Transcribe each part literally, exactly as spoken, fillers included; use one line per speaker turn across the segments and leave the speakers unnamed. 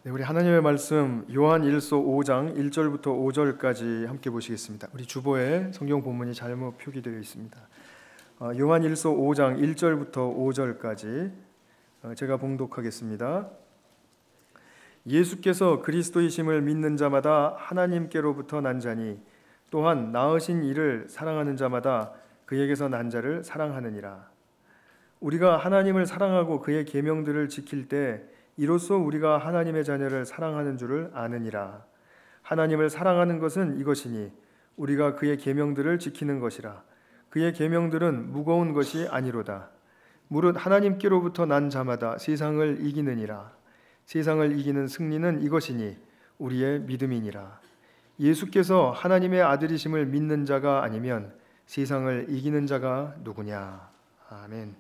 네, 우리 하나님의 말씀 요한일서 오 장 일 절부터 오 절까지 함께 보시겠습니다. 우리 주보에 성경 본문이 잘못 표기되어 있습니다. 어, 요한일서 오 장 일 절부터 오 절까지 어, 제가 봉독하겠습니다. 예수께서 그리스도이심을 믿는 자마다 하나님께로부터 난 자니 또한 낳으신 이를 사랑하는 자마다 그에게서 난 자를 사랑하느니라. 우리가 하나님을 사랑하고 그의 계명들을 지킬 때 이로써 우리가 하나님의 자녀를 사랑하는 줄을 아느니라. 하나님을 사랑하는 것은 이것이니 우리가 그의 계명들을 지키는 것이라. 그의 계명들은 무거운 것이 아니로다. 무릇 하나님께로부터 난 자마다 세상을 이기느니라. 세상을 이기는 승리는 이것이니 우리의 믿음이니라. 예수께서 하나님의 아들이심을 믿는 자가 아니면 세상을 이기는 자가 누구냐. 아멘.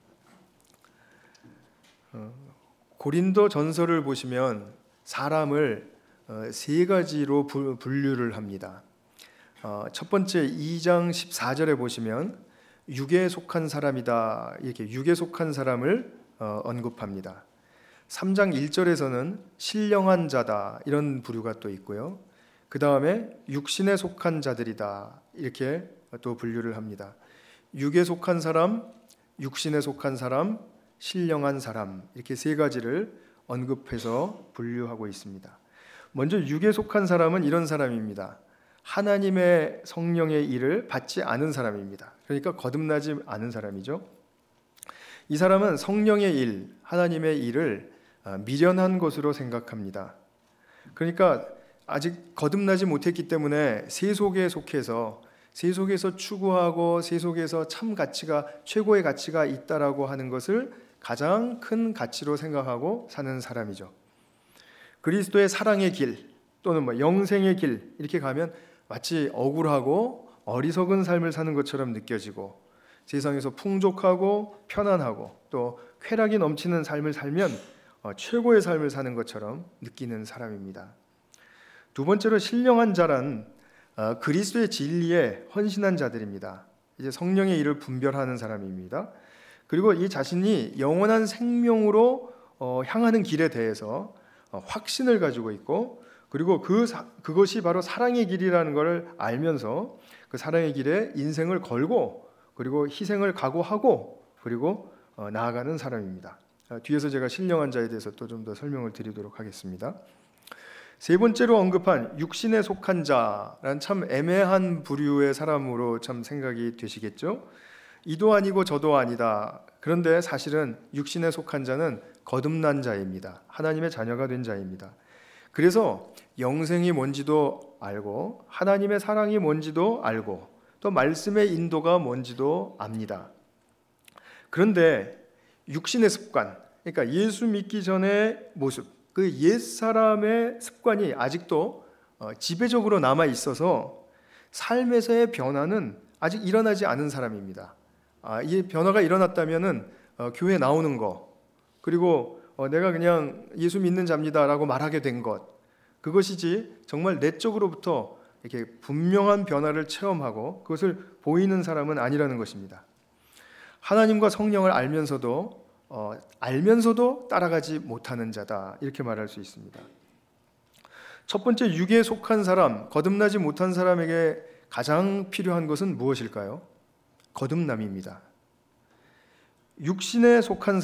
어, 고린도 전서를 보시면 사람을 세 가지로 분류를 합니다. 첫 번째 이 장 십사 절에 보시면 육에 속한 사람이다, 이렇게 육에 속한 사람을 언급합니다. 삼 장 일 절에서는 신령한 자다, 이런 부류가 또 있고요. 그 다음에 육신에 속한 자들이다, 이렇게 또 분류를 합니다. 육에 속한 사람, 육신에 속한 사람, 신령한 사람, 이렇게 세 가지를 언급해서 분류하고 있습니다. 먼저 육에 속한 사람은 이런 사람입니다. 하나님의 성령의 일을 받지 않은 사람입니다. 그러니까 거듭나지 않은 사람이죠. 이 사람은 성령의 일, 하나님의 일을 미련한 것으로 생각합니다. 그러니까 아직 거듭나지 못했기 때문에 세속에 속해서 세속에서 추구하고 세속에서 참 가치가, 최고의 가치가 있다라고 하는 것을 가장 큰 가치로 생각하고 사는 사람이죠. 그리스도의 사랑의 길 또는 뭐 영생의 길, 이렇게 가면 마치 억울하고 어리석은 삶을 사는 것처럼 느껴지고 세상에서 풍족하고 편안하고 또 쾌락이 넘치는 삶을 살면 최고의 삶을 사는 것처럼 느끼는 사람입니다. 두 번째로 신령한 자란 그리스도의 진리에 헌신한 자들입니다. 이제 성령의 일을 분별하는 사람입니다. 그리고 이 자신이 영원한 생명으로 어, 향하는 길에 대해서 어, 확신을 가지고 있고, 그리고 그 사, 그것이 바로 사랑의 길이라는 것을 알면서 그 사랑의 길에 인생을 걸고 그리고 희생을 각오하고 그리고 어, 나아가는 사람입니다. 어, 뒤에서 제가 신령한 자에 대해서 또 좀 더 설명을 드리도록 하겠습니다. 세 번째로 언급한 육신에 속한 자란 참 애매한 부류의 사람으로 참 생각이 되시겠죠? 이도 아니고 저도 아니다. 그런데 사실은 육신에 속한 자는 거듭난 자입니다. 하나님의 자녀가 된 자입니다. 그래서 영생이 뭔지도 알고 하나님의 사랑이 뭔지도 알고 또 말씀의 인도가 뭔지도 압니다. 그런데 육신의 습관, 그러니까 예수 믿기 전의 모습, 그 옛사람의 습관이 아직도 지배적으로 남아 있어서 삶에서의 변화는 아직 일어나지 않은 사람입니다. 아, 이 변화가 일어났다면은 어, 교회 나오는 거, 그리고 어, 내가 그냥 예수 믿는 자입니다라고 말하게 된 것, 그것이지 정말 내적으로부터 이렇게 분명한 변화를 체험하고 그것을 보이는 사람은 아니라는 것입니다. 하나님과 성령을 알면서도 어, 알면서도 따라가지 못하는 자다, 이렇게 말할 수 있습니다. 첫 번째, 육에 속한 사람, 거듭나지 못한 사람에게 가장 필요한 것은 무엇일까요? 거듭남입니다. 육신에 속한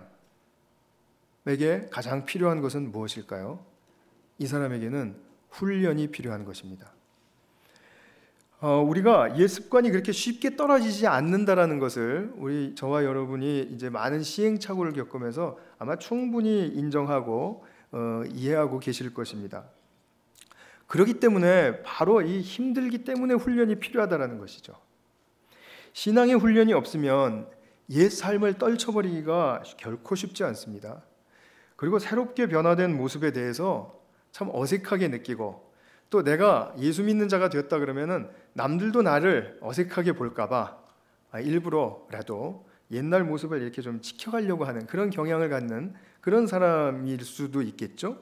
사람에게 가장 필요한 것은 무엇일까요? 이 사람에게는 훈련이 필요한 것입니다. 어, 우리가 옛 습관이 그렇게 쉽게 떨어지지 않는다라는 것을 우리 저와 여러분이 이제 많은 시행착오를 겪으면서 아마 충분히 인정하고 어, 이해하고 계실 것입니다. 그렇기 때문에 바로 이 힘들기 때문에 훈련이 필요하다라는 것이죠. 신앙의 훈련이 없으면 옛 삶을 떨쳐버리기가 결코 쉽지 않습니다. 그리고 새롭게 변화된 모습에 대해서 참 어색하게 느끼고, 또 내가 예수 믿는 자가 되었다 그러면은 남들도 나를 어색하게 볼까봐 일부러라도 옛날 모습을 이렇게 좀 지켜가려고 하는 그런 경향을 갖는 그런 사람일 수도 있겠죠.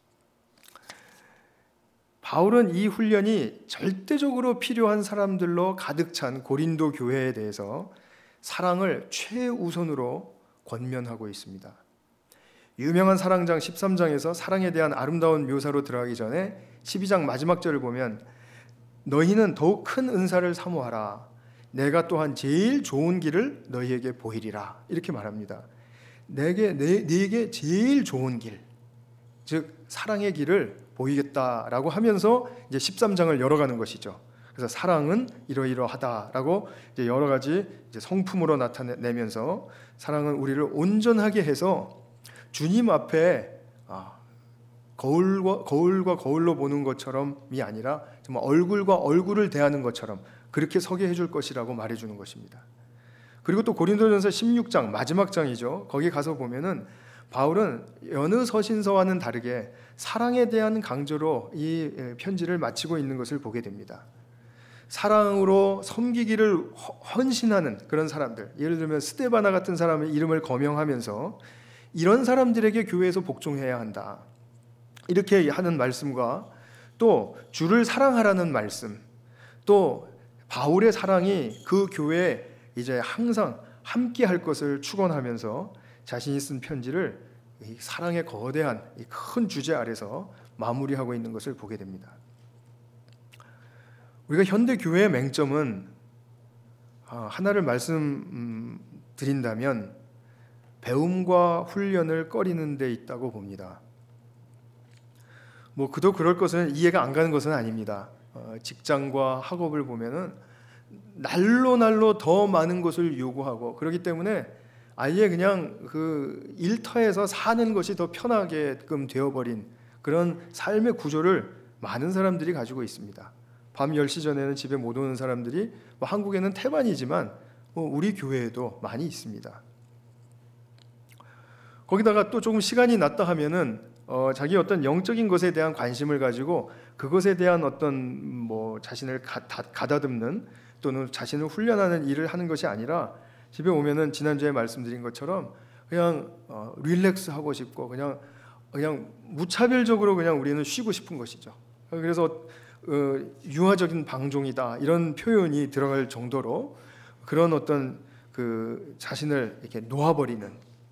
바울은 이 훈련이 절대적으로 필요한 사람들로 가득 찬 고린도 교회에 대해서 사랑을 최우선으로 권면하고 있습니다. 유명한 사랑장 십삼 장에서 사랑에 대한 아름다운 묘사로 들어가기 전에 십이 장 마지막 절을 보면 너희는 더욱 큰 은사를 사모하라. 내가 또한 제일 좋은 길을 너희에게 보이리라. 이렇게 말합니다. 내게, 내, 내게 제일 좋은 길, 즉 사랑의 길을 보이겠다라고 하면서 이제 십삼 장을 열어가는 것이죠. 그래서 사랑은 이러이러하다라고 이제 여러 가지 이제 성품으로 나타내면서 사랑은 우리를 온전하게 해서 주님 앞에 아, 거울과 거울과 거울로 보는 것처럼이 아니라 정말 얼굴과 얼굴을 대하는 것처럼 그렇게 서게 해줄 것이라고 말해주는 것입니다. 그리고 또 고린도전서 십육 장 마지막 장이죠. 거기 가서 보면은 바울은 여느 서신서와는 다르게 사랑에 대한 강조로 이 편지를 마치고 있는 것을 보게 됩니다. 사랑으로 섬기기를 헌신하는 그런 사람들, 예를 들면 스데바나 같은 사람의 이름을 거명하면서 이런 사람들에게 교회에서 복종해야 한다, 이렇게 하는 말씀과 또 주를 사랑하라는 말씀, 또 바울의 사랑이 그 교회에 이제 항상 함께 할 것을 축원하면서 자신이 쓴 편지를 이 사랑의 거대한 이 큰 주제 아래서 마무리하고 있는 것을 보게 됩니다. 우리가 현대 교회의 맹점은 하나를 말씀드린다면 배움과 훈련을 꺼리는 데 있다고 봅니다. 뭐 그도 그럴 것은 이해가 안 가는 것은 아닙니다. 직장과 학업을 보면은 날로 날로 더 많은 것을 요구하고 그렇기 때문에 아예 그냥 그 일터에서 사는 것이 더 편하게끔 되어버린 그런 삶의 구조를 많은 사람들이 가지고 있습니다. 밤 열 시 전에는 집에 못 오는 사람들이 뭐 한국에는 태반이지만 뭐 우리 교회에도 많이 있습니다. 거기다가 또 조금 시간이 났다 하면은 어, 자기 어떤 영적인 것에 대한 관심을 가지고 그것에 대한 어떤 뭐 자신을 가, 다, 가다듬는 또는 자신을 훈련하는 일을 하는 것이 아니라 집에 오면은 지난주에 말씀드린 것처럼 그냥 어, 릴렉스 하고 싶고 그냥 그냥 무차별적으로 그냥 우리는 쉬고 싶은 것이죠. 그래서 어, 유아적인 방종이다 이런 표현이 들어갈 정도로 그런 어떤 그 자신을 이렇게 놓아버리는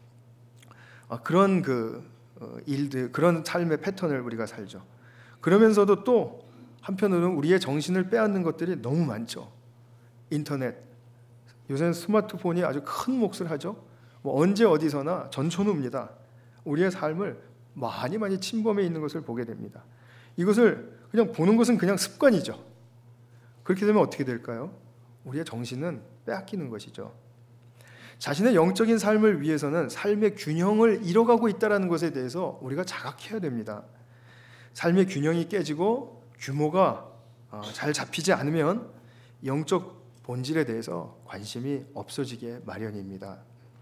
아, 그런 그 어, 일들, 그런 삶의 패턴을 우리가 살죠. 그러면서도 또 한편으로는 우리의 정신을 빼앗는 것들이 너무 많죠. 인터넷, 요새는 스마트폰이 아주 큰 몫을 하죠. 뭐 언제 어디서나 전천후입니다. 우리의 삶을 많이 많이 침범해 있는 것을 보게 됩니다. 이것을 그냥 보는 것은 그냥 습관이죠. 그렇게 되면 어떻게 될까요? 우리의 정신은 빼앗기는 것이죠. 자신의 영적인 삶을 위해서는 삶의 균형을 잃어가고 있다는 것에 대해서 우리가 자각해야 됩니다. 삶의 균형이 깨지고 규모가 잘 잡히지 않으면 영적 본질에 대해서 관심이 없어지게 마련입니다.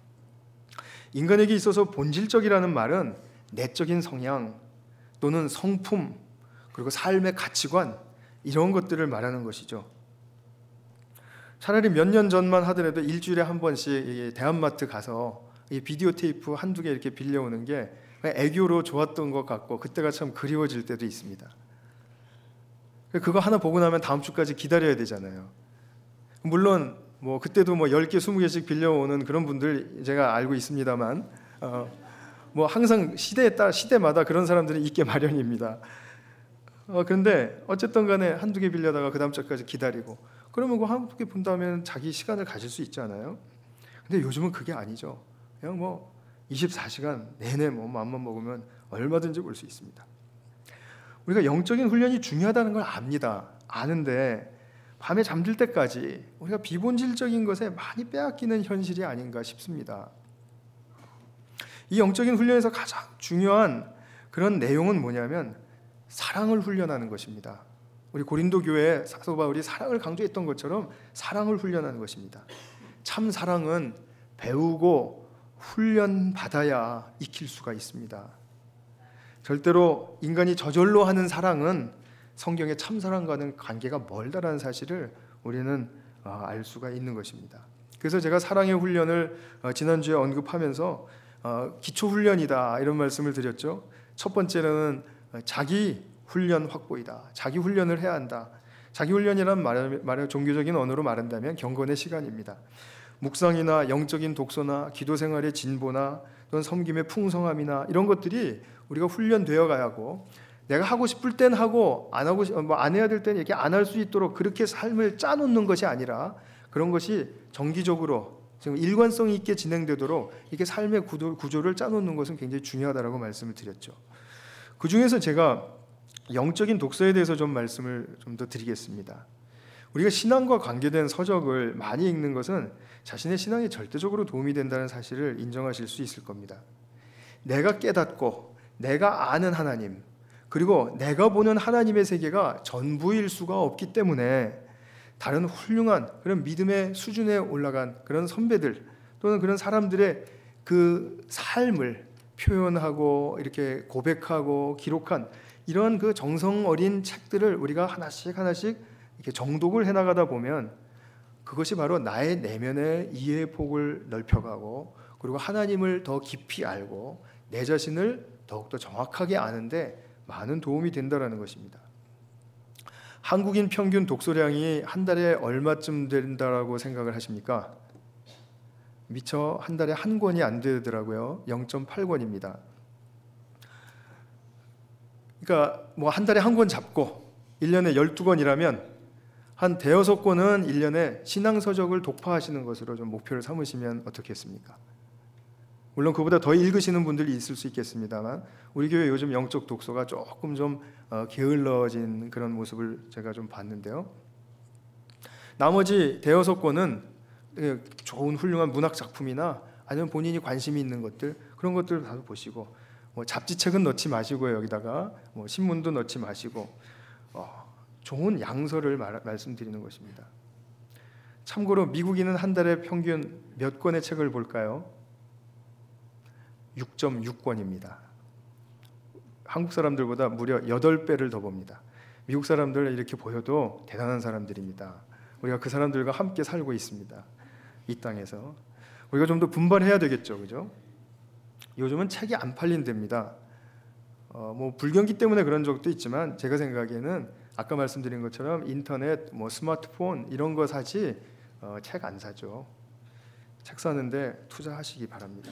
인간에게 있어서 본질적이라는 말은 내적인 성향 또는 성품 그리고 삶의 가치관 이런 것들을 말하는 것이죠. 차라리 몇 년 전만 하더라도 일주일에 한 번씩 대한마트 가서 이 비디오 테이프 한두 개 이렇게 빌려오는 게 애교로 좋았던 것 같고 그때가 참 그리워질 때도 있습니다. 그거 하나 보고 나면 다음 주까지 기다려야 되잖아요. 물론 뭐 그때도 뭐 열 개, 스무 개씩 빌려오는 그런 분들 제가 알고 있습니다만 어, 뭐 항상 시대에 따라 시대마다 그런 사람들이 있게 마련입니다. 어, 그런데 어쨌든 간에 한두 개 빌려다가 그 다음 주까지 기다리고 그러면 그 한두 개 본다면 자기 시간을 가질 수 있잖아요. 근데 요즘은 그게 아니죠. 그냥 뭐 이십사 시간 내내 뭐 맘만 먹으면 얼마든지 볼 수 있습니다. 우리가 영적인 훈련이 중요하다는 걸 압니다. 아는데 밤에 잠들 때까지 우리가 비본질적인 것에 많이 빼앗기는 현실이 아닌가 싶습니다. 이 영적인 훈련에서 가장 중요한 그런 내용은 뭐냐면 사랑을 훈련하는 것입니다. 우리 고린도 교회에 사도 바울이 사랑을 강조했던 것처럼 사랑을 훈련하는 것입니다. 참 사랑은 배우고 훈련받아야 익힐 수가 있습니다. 절대로 인간이 저절로 하는 사랑은 성경의 참사랑과는 관계가 멀다라는 사실을 우리는 알 수가 있는 것입니다. 그래서 제가 사랑의 훈련을 지난주에 언급하면서 기초훈련이다 이런 말씀을 드렸죠. 첫 번째는 자기 훈련 확보이다. 자기 훈련을 해야 한다. 자기 훈련이란 말, 말 종교적인 언어로 말한다면 경건의 시간입니다. 묵상이나 영적인 독서나 기도 생활의 진보나 또는 섬김의 풍성함이나 이런 것들이 우리가 훈련되어 가야 하고, 내가 하고 싶을 땐 하고 안 하고 뭐 안 해야 될 때는 이렇게 안 할 수 있도록 그렇게 삶을 짜놓는 것이 아니라, 그런 것이 정기적으로 지금 일관성 있게 진행되도록 이렇게 삶의 구조, 구조를 짜놓는 것은 굉장히 중요하다라고 말씀을 드렸죠. 그 중에서 제가 영적인 독서에 대해서 좀 말씀을 좀 더 드리겠습니다. 우리가 신앙과 관계된 서적을 많이 읽는 것은 자신의 신앙에 절대적으로 도움이 된다는 사실을 인정하실 수 있을 겁니다. 내가 깨닫고 내가 아는 하나님, 그리고 내가 보는 하나님의 세계가 전부일 수가 없기 때문에 다른 훌륭한 그런 믿음의 수준에 올라간 그런 선배들 또는 그런 사람들의 그 삶을 표현하고 이렇게 고백하고 기록한 이런 그 정성 어린 책들을 우리가 하나씩 하나씩 이렇게 정독을 해나가다 보면, 그것이 바로 나의 내면의 이해의 폭을 넓혀가고, 그리고 하나님을 더 깊이 알고 내 자신을 더욱더 정확하게 아는데 많은 도움이 된다는 것입니다. 한국인 평균 독서량이 한 달에 얼마쯤 된다라고 생각을 하십니까? 미처 한 달에 한 권이 안 되더라고요. 영 점 팔 권입니다. 그러니까 뭐 한 달에 한 권 잡고 일 년에 열두 권이라면 한 대여섯 권은 일 년에 신앙서적을 독파하시는 것으로 좀 목표를 삼으시면 어떻겠습니까? 물론 그보다 더 읽으시는 분들이 있을 수 있겠습니다만, 우리 교회 요즘 영적 독서가 조금 좀 게을러진 그런 모습을 제가 좀 봤는데요. 나머지 대여섯 권은 좋은 훌륭한 문학 작품이나 아니면 본인이 관심이 있는 것들, 그런 것들을 다 보시고, 뭐 잡지책은 넣지 마시고요. 여기다가 뭐 신문도 넣지 마시고 어, 좋은 양서를 말, 말씀드리는 것입니다. 참고로 미국인은 한 달에 평균 몇 권의 책을 볼까요? 육 점 육 권입니다. 한국 사람들보다 무려 여덟 배를 더 봅니다. 미국 사람들 이렇게 보여도 대단한 사람들입니다. 우리가 그 사람들과 함께 살고 있습니다. 이 땅에서 우리가 좀 더 분발해야 되겠죠, 그죠? 요즘은 책이 안 팔린답니다. 어, 뭐 불경기 때문에 그런 적도 있지만, 제가 생각에는 아까 말씀드린 것처럼 인터넷, 뭐 스마트폰 이런 거 사지 어, 책 안 사죠. 책 사는데 투자하시기 바랍니다.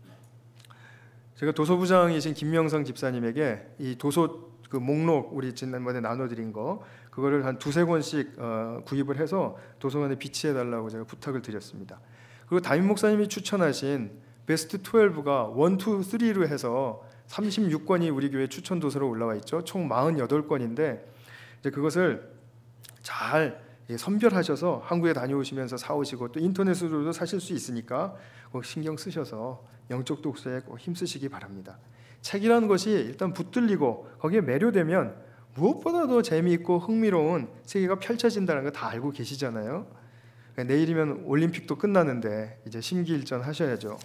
제가 도서부장이신 김명성 집사님에게 이 도서 그 목록 우리 지난번에 나눠드린 거 그거를 한 두세 권씩 어, 구입을 해서 도서관에 비치해 달라고 제가 부탁을 드렸습니다. 그리고 담임 목사님이 추천하신 베스트 십이가 일, 이, 삼로 해서 삼십육 권이 우리 교회 추천 도서로 올라와 있죠. 총 사십팔 권인데 이제 그것을 잘 선별하셔서 한국에 다녀오시면서 사오시고, 또 인터넷으로도 사실 수 있으니까 꼭 신경 쓰셔서 영적 독서에 꼭 힘쓰시기 바랍니다. 책이라는 것이 일단 붙들리고 거기에 매료되면 무엇보다 더 재미있고 흥미로운 세계가 펼쳐진다는 거 다 알고 계시잖아요. 내일이면 올림픽도 끝나는데 이제 심기일전 하셔야죠.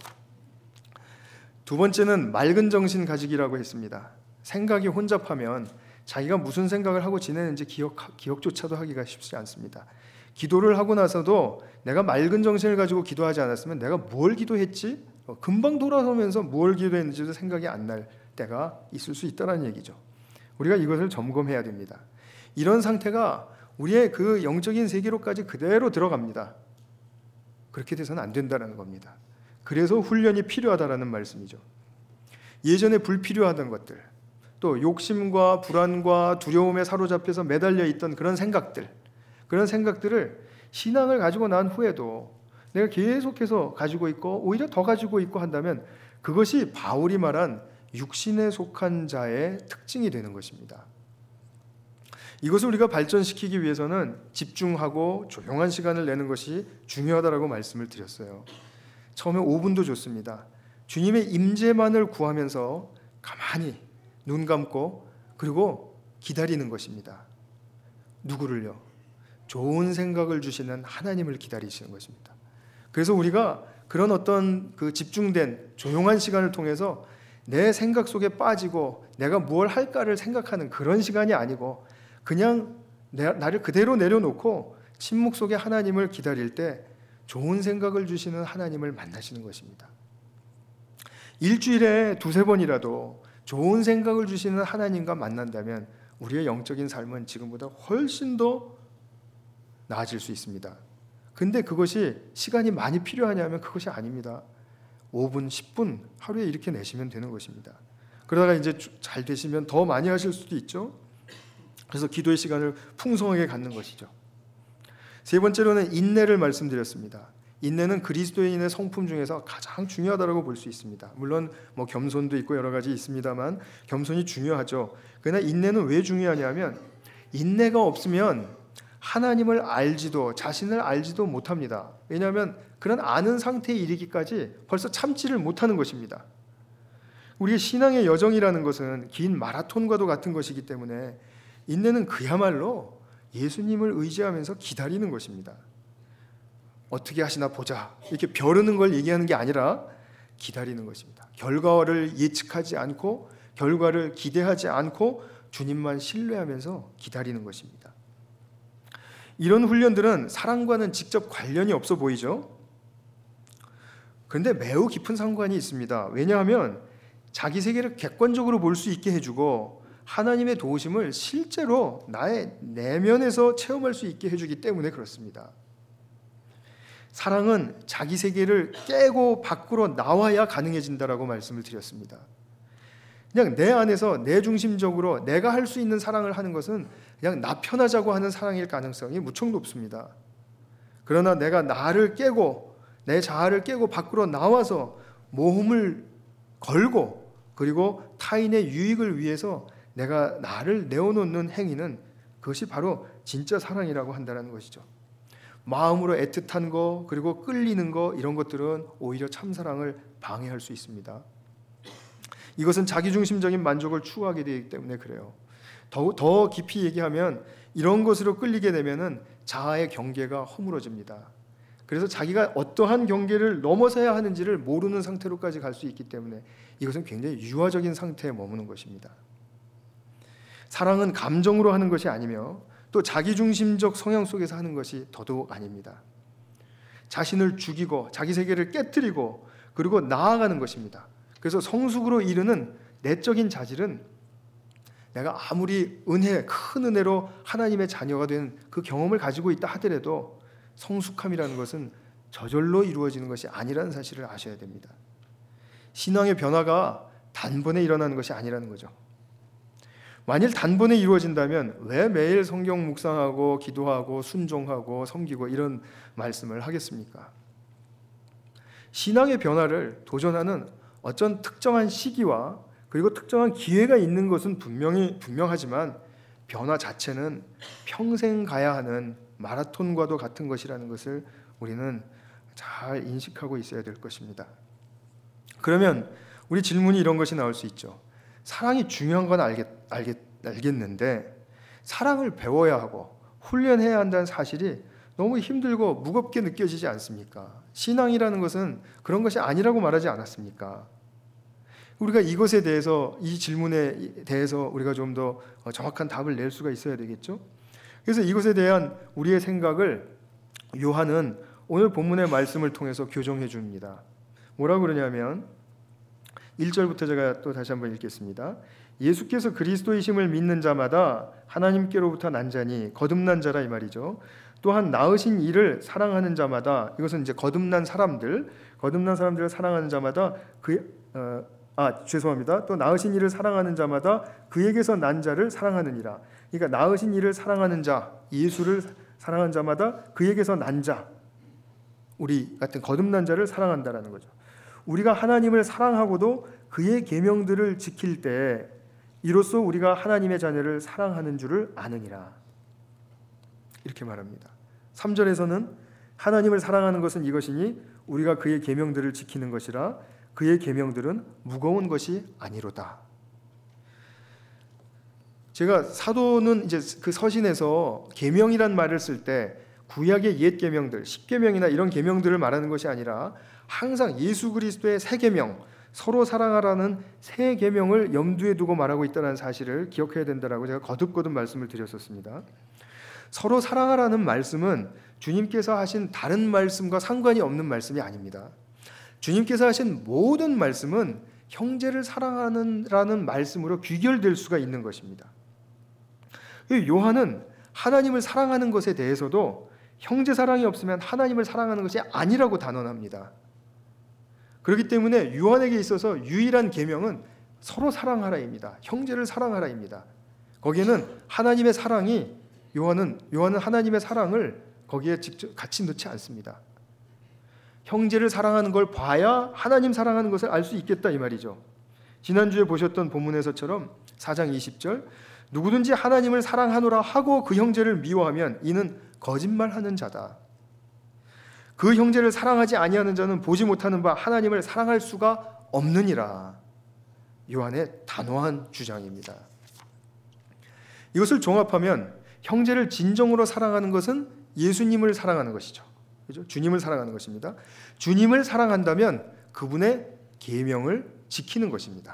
두 번째는 맑은 정신 가지기라고 했습니다. 생각이 혼잡하면 자기가 무슨 생각을 하고 지내는지 기억, 기억조차도 하기가 쉽지 않습니다. 기도를 하고 나서도 내가 맑은 정신을 가지고 기도하지 않았으면 내가 뭘 기도했지? 금방 돌아서면서 뭘 기도했는지도 생각이 안 날 때가 있을 수 있다는 얘기죠. 우리가 이것을 점검해야 됩니다. 이런 상태가 우리의 그 영적인 세계로까지 그대로 들어갑니다. 그렇게 돼서는 안 된다는 겁니다. 그래서 훈련이 필요하다라는 말씀이죠. 예전에 불필요하던 것들, 또 욕심과 불안과 두려움에 사로잡혀서 매달려 있던 그런 생각들, 그런 생각들을 신앙을 가지고 난 후에도 내가 계속해서 가지고 있고 오히려 더 가지고 있고 한다면 그것이 바울이 말한 육신에 속한 자의 특징이 되는 것입니다. 이것을 우리가 발전시키기 위해서는 집중하고 조용한 시간을 내는 것이 중요하다라고 말씀을 드렸어요. 처음에 오 분도 좋습니다. 주님의 임재만을 구하면서 가만히 눈 감고 그리고 기다리는 것입니다. 누구를요? 좋은 생각을 주시는 하나님을 기다리시는 것입니다. 그래서 우리가 그런 어떤 그 집중된 조용한 시간을 통해서 내 생각 속에 빠지고 내가 무엇 할까를 생각하는 그런 시간이 아니고 그냥 내, 나를 그대로 내려놓고 침묵 속에 하나님을 기다릴 때 좋은 생각을 주시는 하나님을 만나시는 것입니다. 일주일에 두세 번이라도 좋은 생각을 주시는 하나님과 만난다면 우리의 영적인 삶은 지금보다 훨씬 더 나아질 수 있습니다. 근데 그것이 시간이 많이 필요하냐면 그것이 아닙니다. 오 분, 십 분 하루에 이렇게 내시면 되는 것입니다. 그러다가 이제 잘 되시면 더 많이 하실 수도 있죠. 그래서 기도의 시간을 풍성하게 갖는 것이죠. 세 번째로는 인내를 말씀드렸습니다. 인내는 그리스도인의 성품 중에서 가장 중요하다고 볼 수 있습니다. 물론 뭐 겸손도 있고 여러 가지 있습니다만 겸손이 중요하죠. 그러나 인내는 왜 중요하냐면 인내가 없으면 하나님을 알지도 자신을 알지도 못합니다. 왜냐하면 그런 아는 상태에 이르기까지 벌써 참지를 못하는 것입니다. 우리의 신앙의 여정이라는 것은 긴 마라톤과도 같은 것이기 때문에 인내는 그야말로 예수님을 의지하면서 기다리는 것입니다. 어떻게 하시나 보자 이렇게 벼르는 걸 얘기하는 게 아니라 기다리는 것입니다. 결과를 예측하지 않고 결과를 기대하지 않고 주님만 신뢰하면서 기다리는 것입니다. 이런 훈련들은 사랑과는 직접 관련이 없어 보이죠? 그런데 매우 깊은 상관이 있습니다. 왜냐하면 자기 세계를 객관적으로 볼 수 있게 해주고 하나님의 도우심을 실제로 나의 내면에서 체험할 수 있게 해주기 때문에 그렇습니다. 사랑은 자기 세계를 깨고 밖으로 나와야 가능해진다라고 말씀을 드렸습니다. 그냥 내 안에서 내 중심적으로 내가 할 수 있는 사랑을 하는 것은 그냥 나 편하자고 하는 사랑일 가능성이 무척 높습니다. 그러나 내가 나를 깨고 내 자아를 깨고 밖으로 나와서 모험을 걸고 그리고 타인의 유익을 위해서 내가 나를 내어놓는 행위는 그것이 바로 진짜 사랑이라고 한다는 것이죠. 마음으로 애틋한 거 그리고 끌리는 거 이런 것들은 오히려 참사랑을 방해할 수 있습니다. 이것은 자기중심적인 만족을 추구하게 되기 때문에 그래요. 더, 더 깊이 얘기하면 이런 것으로 끌리게 되면은 자아의 경계가 허물어집니다. 그래서 자기가 어떠한 경계를 넘어서야 하는지를 모르는 상태로까지 갈 수 있기 때문에 이것은 굉장히 유아적인 상태에 머무는 것입니다. 사랑은 감정으로 하는 것이 아니며 또 자기중심적 성향 속에서 하는 것이 더더욱 아닙니다. 자신을 죽이고 자기 세계를 깨뜨리고 그리고 나아가는 것입니다. 그래서 성숙으로 이르는 내적인 자질은 내가 아무리 은혜, 큰 은혜로 하나님의 자녀가 된 그 경험을 가지고 있다 하더라도 성숙함이라는 것은 저절로 이루어지는 것이 아니라는 사실을 아셔야 됩니다. 신앙의 변화가 단번에 일어나는 것이 아니라는 거죠. 만일 단번에 이루어진다면 왜 매일 성경 묵상하고 기도하고 순종하고 섬기고 이런 말씀을 하겠습니까? 신앙의 변화를 도전하는 어떤 특정한 시기와 그리고 특정한 기회가 있는 것은 분명히 분명하지만 변화 자체는 평생 가야 하는 마라톤과도 같은 것이라는 것을 우리는 잘 인식하고 있어야 될 것입니다. 그러면 우리 질문이 이런 것이 나올 수 있죠. 사랑이 중요한 건 알겠, 알겠, 알겠는데 사랑을 배워야 하고 훈련해야 한다는 사실이 너무 힘들고 무겁게 느껴지지 않습니까? 신앙이라는 것은 그런 것이 아니라고 말하지 않았습니까? 우리가 이것에 대해서 이 질문에 대해서 우리가 좀 더 정확한 답을 낼 수가 있어야 되겠죠? 그래서 이것에 대한 우리의 생각을 요한은 오늘 본문의 말씀을 통해서 교정해 줍니다. 뭐라고 그러냐면 일 절부터 제가 또 다시 한번 읽겠습니다. 예수께서 그리스도이심을 믿는 자마다 하나님께로부터 난 자니 거듭난 자라 이 말이죠. 또한 나으신 이를 사랑하는 자마다 이것은 이제 거듭난 사람들 거듭난 사람들을 사랑하는 자마다 그 어, 아 죄송합니다. 또 나으신 이를 사랑하는 자마다 그에게서 난 자를 사랑하느니라. 그러니까 나으신 이를 사랑하는 자, 예수를 사랑하는 자마다 그에게서 난 자, 우리 같은 거듭난 자를 사랑한다라는 거죠. 우리가 하나님을 사랑하고도 그의 계명들을 지킬 때 이로써 우리가 하나님의 자녀를 사랑하는 줄을 아느니라. 이렇게 말합니다. 삼 절에서는 하나님을 사랑하는 것은 이것이니 우리가 그의 계명들을 지키는 것이라 그의 계명들은 무거운 것이 아니로다. 제가 사도는 이제 그 서신에서 계명이란 말을 쓸 때 구약의 옛 계명들, 십계명이나 이런 계명들을 말하는 것이 아니라 항상 예수 그리스도의 새 계명, 서로 사랑하라는 새 계명을 염두에 두고 말하고 있다는 사실을 기억해야 된다라고 제가 거듭거듭 말씀을 드렸었습니다. 서로 사랑하라는 말씀은 주님께서 하신 다른 말씀과 상관이 없는 말씀이 아닙니다. 주님께서 하신 모든 말씀은 형제를 사랑하는라는 말씀으로 귀결될 수가 있는 것입니다. 요한은 하나님을 사랑하는 것에 대해서도 형제 사랑이 없으면 하나님을 사랑하는 것이 아니라고 단언합니다. 그렇기 때문에 요한에게 있어서 유일한 계명은 서로 사랑하라입니다. 형제를 사랑하라입니다. 거기에는 하나님의 사랑이 요한은 요한은 하나님의 사랑을 거기에 직접 같이 넣지 않습니다. 형제를 사랑하는 걸 봐야 하나님 사랑하는 것을 알 수 있겠다 이 말이죠. 지난주에 보셨던 본문에서처럼 사 장 이십 절 누구든지 하나님을 사랑하노라 하고 그 형제를 미워하면 이는 거짓말하는 자다. 그 형제를 사랑하지 아니하는 자는 보지 못하는 바 하나님을 사랑할 수가 없느니라. 요한의 단호한 주장입니다. 이것을 종합하면 형제를 진정으로 사랑하는 것은 예수님을 사랑하는 것이죠. 그죠? 주님을 사랑하는 것입니다. 주님을 사랑한다면 그분의 계명을 지키는 것입니다.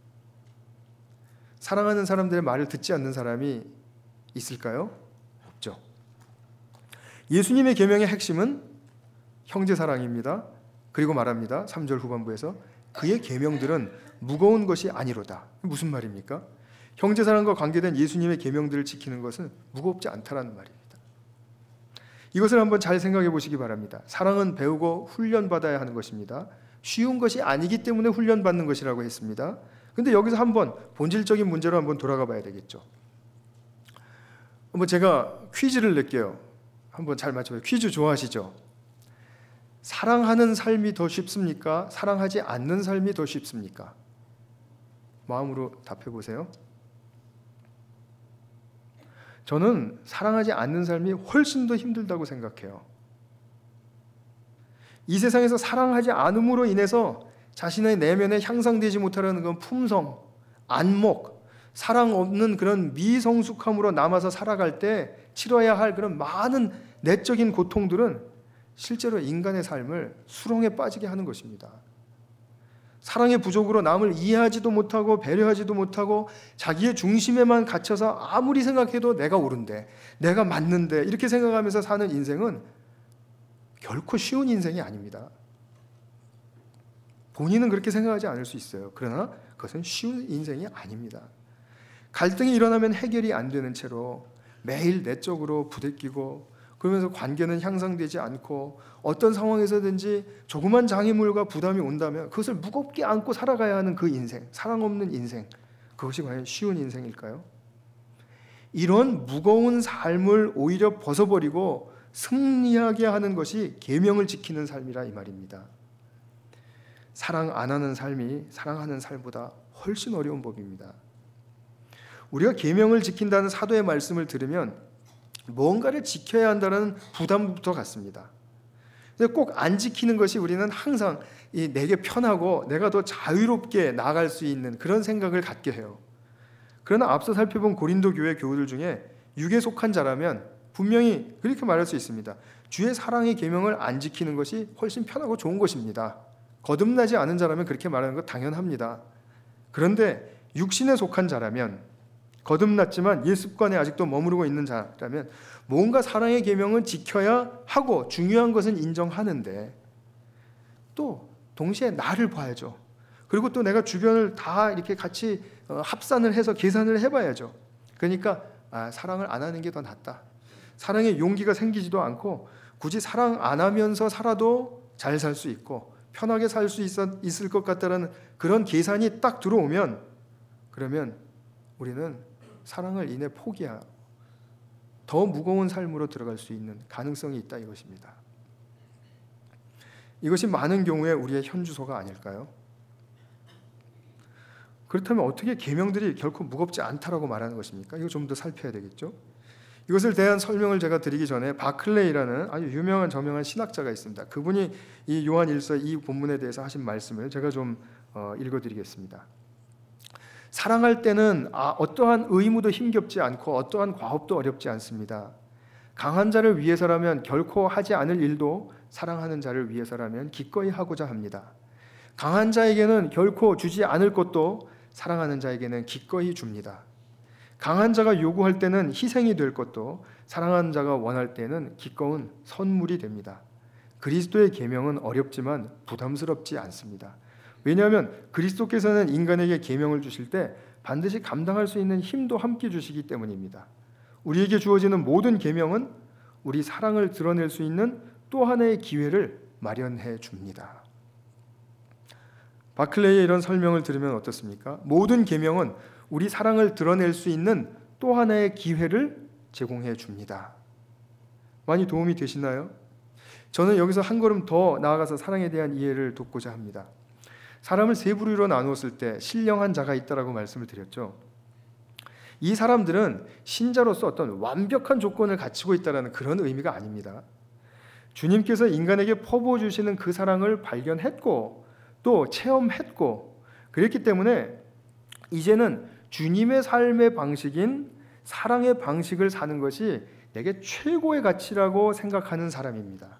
사랑하는 사람들의 말을 듣지 않는 사람이 있을까요? 없죠. 예수님의 계명의 핵심은 형제 사랑입니다. 그리고 말합니다. 삼 절 후반부에서 그의 계명들은 무거운 것이 아니로다. 무슨 말입니까? 형제 사랑과 관계된 예수님의 계명들을 지키는 것은 무겁지 않다라는 말입니다. 이것을 한번 잘 생각해 보시기 바랍니다. 사랑은 배우고 훈련받아야 하는 것입니다. 쉬운 것이 아니기 때문에 훈련받는 것이라고 했습니다. 근데 여기서 한번 본질적인 문제로 한번 돌아가 봐야 되겠죠. 한번 제가 퀴즈를 낼게요. 한번 잘 맞춰봐요. 퀴즈 좋아하시죠? 사랑하는 삶이 더 쉽습니까? 사랑하지 않는 삶이 더 쉽습니까? 마음으로 답해 보세요. 저는 사랑하지 않는 삶이 훨씬 더 힘들다고 생각해요. 이 세상에서 사랑하지 않음으로 인해서 자신의 내면에 향상되지 못하는 건 품성, 안목, 사랑 없는 그런 미성숙함으로 남아서 살아갈 때 치러야 할 그런 많은 내적인 고통들은 실제로 인간의 삶을 수렁에 빠지게 하는 것입니다. 사랑의 부족으로 남을 이해하지도 못하고 배려하지도 못하고 자기의 중심에만 갇혀서 아무리 생각해도 내가 옳은데, 내가 맞는데 이렇게 생각하면서 사는 인생은 결코 쉬운 인생이 아닙니다. 본인은 그렇게 생각하지 않을 수 있어요. 그러나 그것은 쉬운 인생이 아닙니다. 갈등이 일어나면 해결이 안 되는 채로 매일 내적으로 부대끼고 그러면서 관계는 향상되지 않고 어떤 상황에서든지 조그만 장애물과 부담이 온다면 그것을 무겁게 안고 살아가야 하는 그 인생, 사랑 없는 인생, 그것이 과연 쉬운 인생일까요? 이런 무거운 삶을 오히려 벗어버리고 승리하게 하는 것이 계명을 지키는 삶이라 이 말입니다. 사랑 안 하는 삶이 사랑하는 삶보다 훨씬 어려운 법입니다. 우리가 계명을 지킨다는 사도의 말씀을 들으면 뭔가를 지켜야 한다는 부담부터 같습니다. 꼭 안 지키는 것이 우리는 항상 이 내게 편하고 내가 더 자유롭게 나아갈 수 있는 그런 생각을 갖게 해요. 그러나 앞서 살펴본 고린도 교회 교우들 중에 육에 속한 자라면 분명히 그렇게 말할 수 있습니다. 주의 사랑의 계명을 안 지키는 것이 훨씬 편하고 좋은 것입니다. 거듭나지 않은 자라면 그렇게 말하는 것 당연합니다. 그런데 육신에 속한 자라면, 거듭났지만 옛 습관에 아직도 머무르고 있는 자라면 뭔가 사랑의 계명은 지켜야 하고 중요한 것은 인정하는데 또 동시에 나를 봐야죠. 그리고 또 내가 주변을 다 이렇게 같이 합산을 해서 계산을 해봐야죠. 그러니까 아, 사랑을 안 하는 게 더 낫다. 사랑의 용기가 생기지도 않고 굳이 사랑 안 하면서 살아도 잘 살 수 있고 편하게 살 수 있을 것 같다는 그런 계산이 딱 들어오면 그러면 우리는 사랑을 인해 포기하고 더 무거운 삶으로 들어갈 수 있는 가능성이 있다 이것입니다. 이것이 많은 경우에 우리의 현주소가 아닐까요? 그렇다면 어떻게 계명들이 결코 무겁지 않다라고 말하는 것입니까? 이거 좀 더 살펴야 되겠죠? 이것을 대한 설명을 제가 드리기 전에 바클레이라는 아주 유명한 저명한 신학자가 있습니다. 그분이 이 요한 일서 이 본문에 대해서 하신 말씀을 제가 좀 어, 읽어드리겠습니다. 사랑할 때는 아, 어떠한 의무도 힘겹지 않고 어떠한 과업도 어렵지 않습니다. 강한 자를 위해서라면 결코 하지 않을 일도 사랑하는 자를 위해서라면 기꺼이 하고자 합니다. 강한 자에게는 결코 주지 않을 것도 사랑하는 자에게는 기꺼이 줍니다. 강한 자가 요구할 때는 희생이 될 것도 사랑하는 자가 원할 때는 기꺼운 선물이 됩니다. 그리스도의 계명은 어렵지만 부담스럽지 않습니다. 왜냐하면 그리스도께서는 인간에게 계명을 주실 때 반드시 감당할 수 있는 힘도 함께 주시기 때문입니다. 우리에게 주어지는 모든 계명은 우리 사랑을 드러낼 수 있는 또 하나의 기회를 마련해 줍니다. 바클레이의 이런 설명을 들으면 어떻습니까? 모든 계명은 우리 사랑을 드러낼 수 있는 또 하나의 기회를 제공해 줍니다. 많이 도움이 되시나요? 저는 여기서 한 걸음 더 나아가서 사랑에 대한 이해를 돕고자 합니다. 사람을 세 부류로 나누었을 때 신령한 자가 있다라고 말씀을 드렸죠. 이 사람들은 신자로서 어떤 완벽한 조건을 갖추고 있다는 그런 의미가 아닙니다. 주님께서 인간에게 퍼부어 주시는 그 사랑을 발견했고 또 체험했고 그랬기 때문에 이제는 주님의 삶의 방식인 사랑의 방식을 사는 것이 내게 최고의 가치라고 생각하는 사람입니다.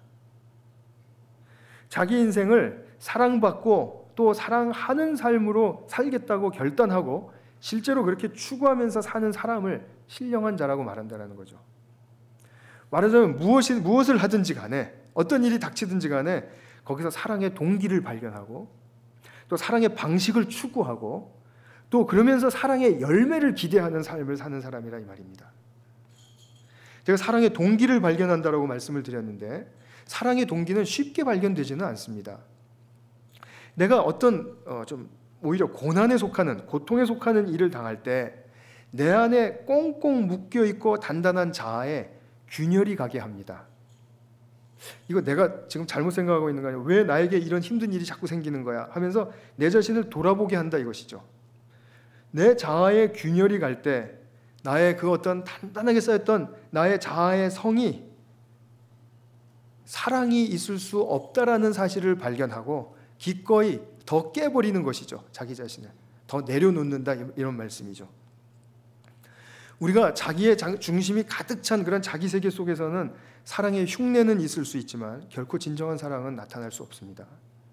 자기 인생을 사랑받고 또 사랑하는 삶으로 살겠다고 결단하고 실제로 그렇게 추구하면서 사는 사람을 신령한 자라고 말한다는 거죠. 말하자면 무엇이, 무엇을 하든지 간에 어떤 일이 닥치든지 간에 거기서 사랑의 동기를 발견하고 또 사랑의 방식을 추구하고 또 그러면서 사랑의 열매를 기대하는 삶을 사는 사람이라 이 말입니다. 제가 사랑의 동기를 발견한다라고 말씀을 드렸는데 사랑의 동기는 쉽게 발견되지는 않습니다. 내가 어떤 어, 좀 오히려 고난에 속하는 고통에 속하는 일을 당할 때 내 안에 꽁꽁 묶여 있고 단단한 자아에 균열이 가게 합니다. 이거 내가 지금 잘못 생각하고 있는 거 아니야? 왜 나에게 이런 힘든 일이 자꾸 생기는 거야? 하면서 내 자신을 돌아보게 한다 이것이죠. 내 자아에 균열이 갈 때 나의 그 어떤 단단하게 쌓였던 나의 자아의 성이 사랑이 있을 수 없다라는 사실을 발견하고 기꺼이 더 깨버리는 것이죠. 자기 자신을 더 내려놓는다 이런 말씀이죠. 우리가 자기의 중심이 가득 찬 그런 자기 세계 속에서는 사랑의 흉내는 있을 수 있지만 결코 진정한 사랑은 나타날 수 없습니다.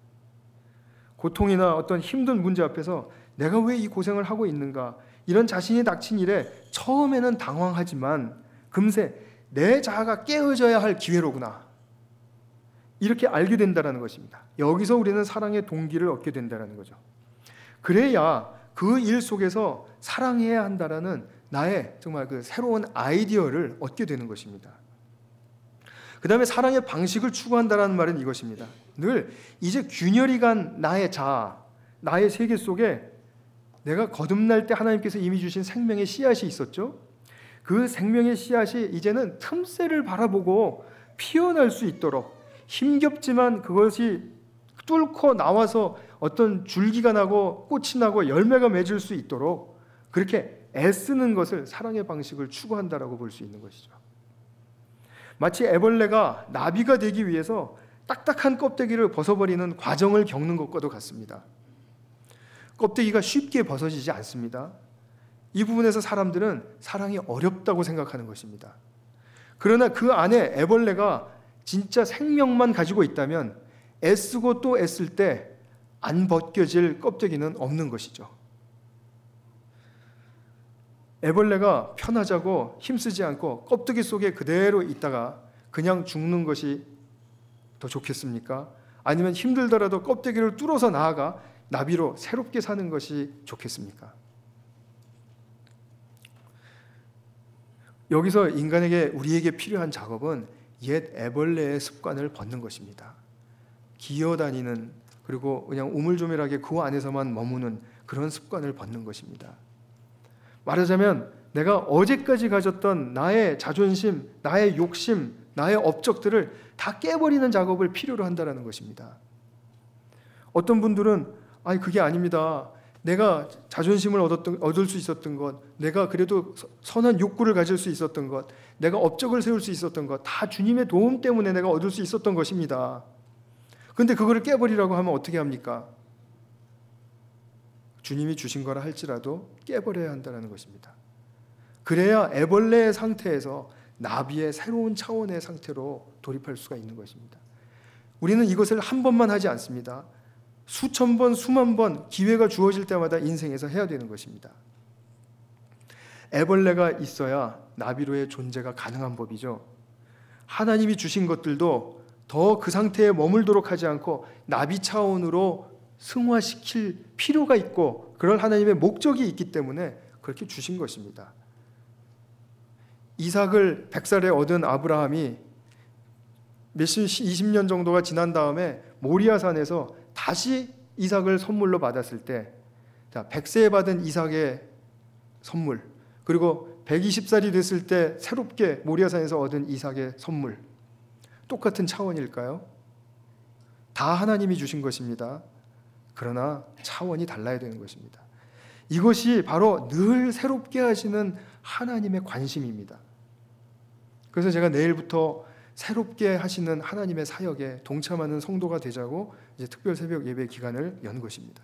고통이나 어떤 힘든 문제 앞에서 내가 왜 이 고생을 하고 있는가 이런 자신이 닥친 일에 처음에는 당황하지만 금세 내 자아가 깨어져야 할 기회로구나 이렇게 알게 된다는 것입니다. 여기서 우리는 사랑의 동기를 얻게 된다는 거죠. 그래야 그 일 속에서 사랑해야 한다라는 나의 정말 그 새로운 아이디어를 얻게 되는 것입니다. 그 다음에 사랑의 방식을 추구한다는 말은 이것입니다. 늘 이제 균열이 간 나의 자아, 나의 세계 속에 내가 거듭날 때 하나님께서 이미 주신 생명의 씨앗이 있었죠. 그 생명의 씨앗이 이제는 틈새를 바라보고 피어날 수 있도록 힘겹지만 그것이 뚫고 나와서 어떤 줄기가 나고 꽃이 나고 열매가 맺을 수 있도록 그렇게 애쓰는 것을 사랑의 방식을 추구한다라고 볼 수 있는 것이죠. 마치 애벌레가 나비가 되기 위해서 딱딱한 껍데기를 벗어버리는 과정을 겪는 것과도 같습니다. 껍데기가 쉽게 벗어지지 않습니다. 이 부분에서 사람들은 사랑이 어렵다고 생각하는 것입니다. 그러나 그 안에 애벌레가 진짜 생명만 가지고 있다면 애쓰고 또 애쓸 때 안 벗겨질 껍데기는 없는 것이죠. 애벌레가 편하자고 힘쓰지 않고 껍데기 속에 그대로 있다가 그냥 죽는 것이 더 좋겠습니까? 아니면 힘들더라도 껍데기를 뚫어서 나아가 나비로 새롭게 사는 것이 좋겠습니까? 여기서 인간에게 우리에게 필요한 작업은 옛 애벌레의 습관을 벗는 것입니다. 기어다니는 그리고 그냥 우물조밀하게 그 안에서만 머무는 그런 습관을 벗는 것입니다. 말하자면 내가 어제까지 가졌던 나의 자존심, 나의 욕심, 나의 업적들을 다 깨버리는 작업을 필요로 한다는 것입니다. 어떤 분들은 아니 그게 아닙니다. 내가 자존심을 얻었던, 얻을 수 있었던 것, 내가 그래도 선한 욕구를 가질 수 있었던 것, 내가 업적을 세울 수 있었던 것, 다 주님의 도움 때문에 내가 얻을 수 있었던 것입니다. 그런데 그거를 깨버리라고 하면 어떻게 합니까? 주님이 주신 거라 할지라도 깨버려야 한다는 것입니다. 그래야 애벌레의 상태에서 나비의 새로운 차원의 상태로 돌입할 수가 있는 것입니다. 우리는 이것을 한 번만 하지 않습니다. 수천 번, 수만 번 기회가 주어질 때마다 인생에서 해야 되는 것입니다. 애벌레가 있어야 나비로의 존재가 가능한 법이죠. 하나님이 주신 것들도 더 그 상태에 머물도록 하지 않고 나비 차원으로 승화시킬 필요가 있고 그런 하나님의 목적이 있기 때문에 그렇게 주신 것입니다. 이삭을 백 살에 얻은 아브라함이 몇십, 이십 년 정도가 지난 다음에 모리아산에서 다시 이삭을 선물로 받았을 때, 자, 백 세에 받은 이삭의 선물, 그리고 백이십 살이 됐을 때 새롭게 모리아산에서 얻은 이삭의 선물, 똑같은 차원일까요? 다 하나님이 주신 것입니다. 그러나 차원이 달라야 되는 것입니다. 이것이 바로 늘 새롭게 하시는 하나님의 관심입니다. 그래서 제가 내일부터 새롭게 하시는 하나님의 사역에 동참하는 성도가 되자고 이제 특별 새벽 예배 기간을 연 것입니다.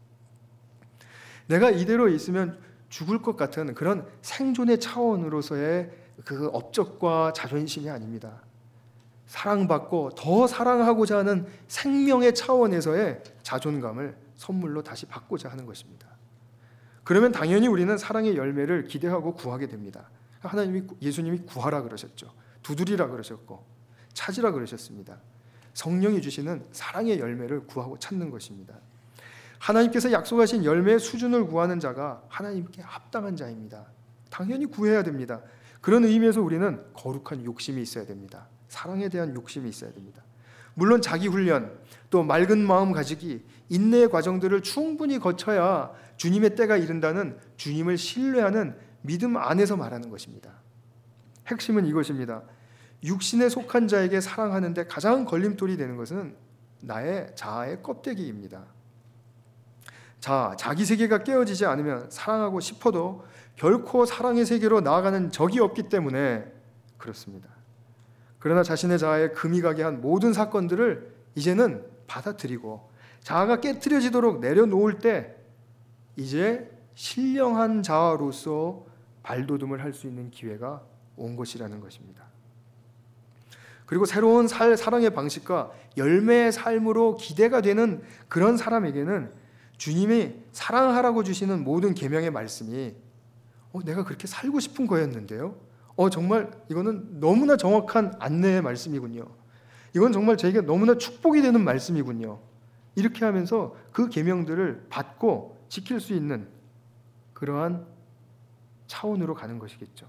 내가 이대로 있으면 죽을 것 같은 그런 생존의 차원으로서의 그 업적과 자존심이 아닙니다. 사랑받고 더 사랑하고자 하는 생명의 차원에서의 자존감을 선물로 다시 받고자 하는 것입니다. 그러면 당연히 우리는 사랑의 열매를 기대하고 구하게 됩니다. 하나님이, 예수님이 구하라 그러셨죠. 두드리라 그러셨고 찾으라 그러셨습니다. 성령이 주시는 사랑의 열매를 구하고 찾는 것입니다. 하나님께서 약속하신 열매의 수준을 구하는 자가 하나님께 합당한 자입니다. 당연히 구해야 됩니다. 그런 의미에서 우리는 거룩한 욕심이 있어야 됩니다. 사랑에 대한 욕심이 있어야 됩니다. 물론 자기 훈련, 또 맑은 마음 가지기, 인내의 과정들을 충분히 거쳐야 주님의 때가 이른다는 주님을 신뢰하는 믿음 안에서 말하는 것입니다. 핵심은 이것입니다. 육신에 속한 자에게 사랑하는데 가장 걸림돌이 되는 것은 나의 자아의 껍데기입니다. 자, 자기 세계가 깨어지지 않으면 사랑하고 싶어도 결코 사랑의 세계로 나아가는 적이 없기 때문에 그렇습니다. 그러나 자신의 자아에 금이 가게 한 모든 사건들을 이제는 받아들이고 자아가 깨트려지도록 내려놓을 때 이제 신령한 자아로서 발돋움을 할 수 있는 기회가 온 것이라는 것입니다. 그리고 새로운 살, 사랑의 방식과 열매의 삶으로 기대가 되는 그런 사람에게는 주님이 사랑하라고 주시는 모든 계명의 말씀이 어, 내가 그렇게 살고 싶은 거였는데요. 어, 정말 이거는 너무나 정확한 안내의 말씀이군요. 이건 정말 저에게 너무나 축복이 되는 말씀이군요. 이렇게 하면서 그 계명들을 받고 지킬 수 있는 그러한 차원으로 가는 것이겠죠.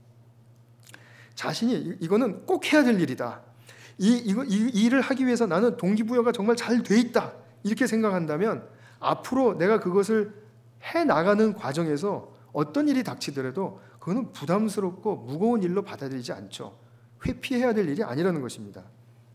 자신이 이거는 꼭 해야 될 일이다. 이, 이거, 이, 이 일을 하기 위해서 나는 동기부여가 정말 잘 돼 있다. 이렇게 생각한다면 앞으로 내가 그것을 해나가는 과정에서 어떤 일이 닥치더라도 그거는 부담스럽고 무거운 일로 받아들이지 않죠. 회피해야 될 일이 아니라는 것입니다.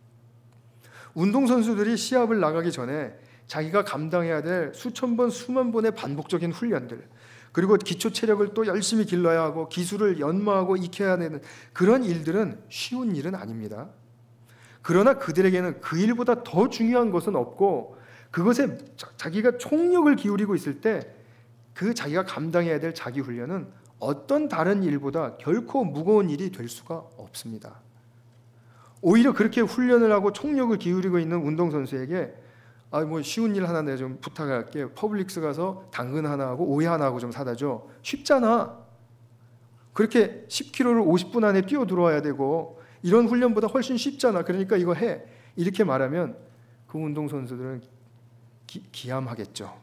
운동선수들이 시합을 나가기 전에 자기가 감당해야 될 수천 번, 수만 번의 반복적인 훈련들, 그리고 기초 체력을 또 열심히 길러야 하고 기술을 연마하고 익혀야 되는 그런 일들은 쉬운 일은 아닙니다. 그러나 그들에게는 그 일보다 더 중요한 것은 없고 그것에 자기가 총력을 기울이고 있을 때 그 자기가 감당해야 될 자기 훈련은 어떤 다른 일보다 결코 무거운 일이 될 수가 없습니다. 오히려 그렇게 훈련을 하고 총력을 기울이고 있는 운동선수에게 아, 뭐 쉬운 일 하나 내가 좀 부탁할게. 퍼블릭스 가서 당근 하나 하고 오이 하나 하고 좀 사다 줘. 쉽잖아. 그렇게 십 킬로미터를 오십 분 안에 뛰어 들어와야 되고 이런 훈련보다 훨씬 쉽잖아. 그러니까 이거 해. 이렇게 말하면 그 운동선수들은 기, 기함하겠죠.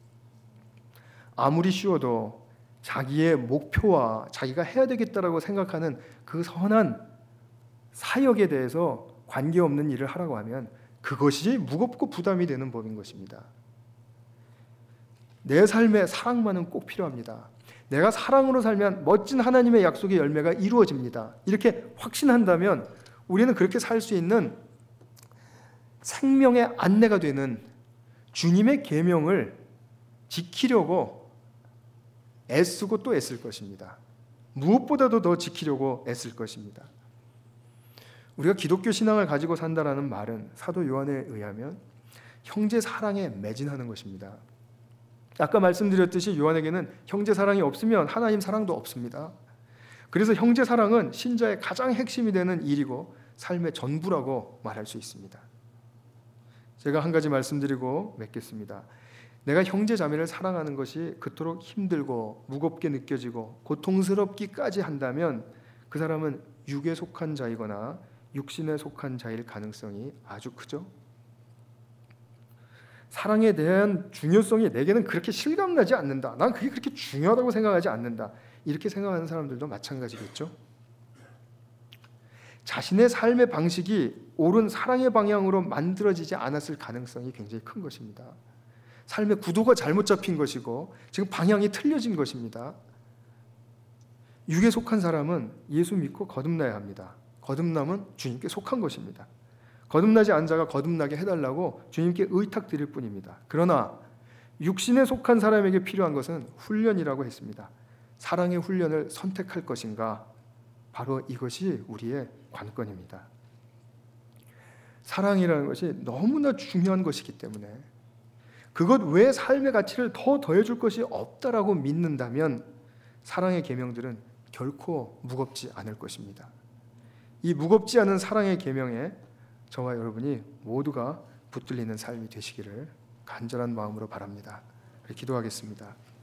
아무리 쉬워도 자기의 목표와 자기가 해야 되겠다라고 생각하는 그 선한 사역에 대해서 관계없는 일을 하라고 하면 그것이 무겁고 부담이 되는 법인 것입니다. 내 삶에 사랑만은 꼭 필요합니다. 내가 사랑으로 살면 멋진 하나님의 약속의 열매가 이루어집니다. 이렇게 확신한다면 우리는 그렇게 살 수 있는 생명의 안내가 되는 주님의 계명을 지키려고 애쓰고 또 애쓸 것입니다. 무엇보다도 더 지키려고 애쓸 것입니다. 우리가 기독교 신앙을 가지고 산다라는 말은 사도 요한에 의하면 형제 사랑에 매진하는 것입니다. 아까 말씀드렸듯이 요한에게는 형제 사랑이 없으면 하나님 사랑도 없습니다. 그래서 형제 사랑은 신자의 가장 핵심이 되는 일이고 삶의 전부라고 말할 수 있습니다. 제가 한 가지 말씀드리고 맺겠습니다. 내가 형제 자매를 사랑하는 것이 그토록 힘들고 무겁게 느껴지고 고통스럽기까지 한다면 그 사람은 육에 속한 자이거나 육신에 속한 자일 가능성이 아주 크죠. 사랑에 대한 중요성이 내게는 그렇게 실감나지 않는다. 난 그게 그렇게 중요하다고 생각하지 않는다. 이렇게 생각하는 사람들도 마찬가지겠죠. 자신의 삶의 방식이 옳은 사랑의 방향으로 만들어지지 않았을 가능성이 굉장히 큰 것입니다. 삶의 구도가 잘못 잡힌 것이고 지금 방향이 틀려진 것입니다. 육에 속한 사람은 예수 믿고 거듭나야 합니다. 거듭남은 주님께 속한 것입니다. 거듭나지 않은 자가 거듭나게 해달라고 주님께 의탁드릴 뿐입니다. 그러나 육신에 속한 사람에게 필요한 것은 훈련이라고 했습니다. 사랑의 훈련을 선택할 것인가? 바로 이것이 우리의 관건입니다. 사랑이라는 것이 너무나 중요한 것이기 때문에 그것 외에 삶의 가치를 더 더해줄 것이 없다라고 믿는다면 사랑의 계명들은 결코 무겁지 않을 것입니다. 이 무겁지 않은 사랑의 계명에 저와 여러분이 모두가 붙들리는 삶이 되시기를 간절한 마음으로 바랍니다. 기도하겠습니다.